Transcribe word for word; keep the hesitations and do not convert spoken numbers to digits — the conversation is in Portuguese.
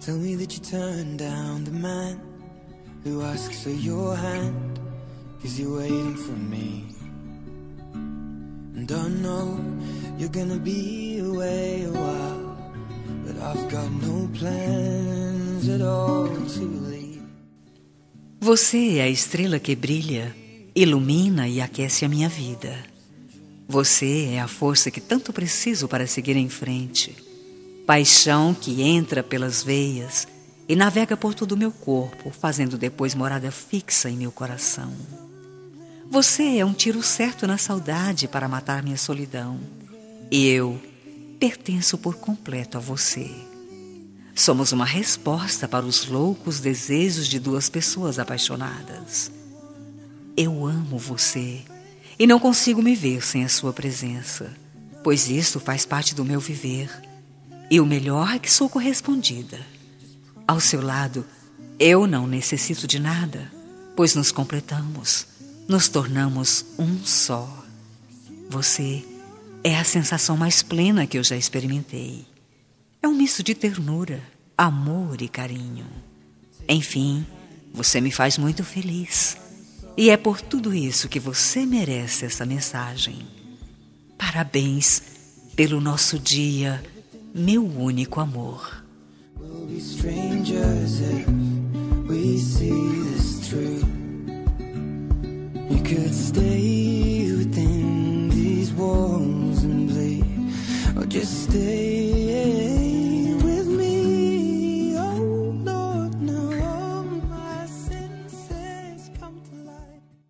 Tell me that you turned down the man who asks for your hand, 'cause you're waiting for me. And I know you're gonna be away a while, but I've got no plans at all to leave. Você é a estrela que brilha, ilumina e aquece a minha vida. Você é a força que tanto preciso para seguir em frente. Paixão que entra pelas veias e navega por todo o meu corpo, fazendo depois morada fixa em meu coração. Você é um tiro certo na saudade para matar minha solidão. E eu pertenço por completo a você. Somos uma resposta para os loucos desejos de duas pessoas apaixonadas. Eu amo você e não consigo me ver sem a sua presença, pois isso faz parte do meu viver. E o melhor é que sou correspondida. Ao seu lado, eu não necessito de nada, pois nos completamos, nos tornamos um só. Você é a sensação mais plena que eu já experimentei. É um misto de ternura, amor e carinho. Enfim, você me faz muito feliz. E é por tudo isso que você merece essa mensagem. Parabéns pelo nosso dia, meu único amor. We'll be strangers if we see this through. You could stay